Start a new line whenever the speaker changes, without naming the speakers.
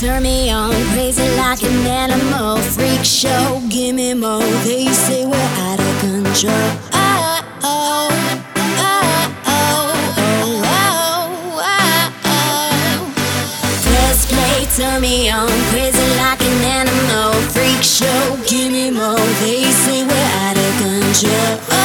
Turn me on, crazy like an animal. Freak show, give me more. They say we're out of control. Oh, oh, oh, oh, oh, oh, oh. Press play, turn me on, crazy like an animal. Freak show, give me more. They say we're out of control.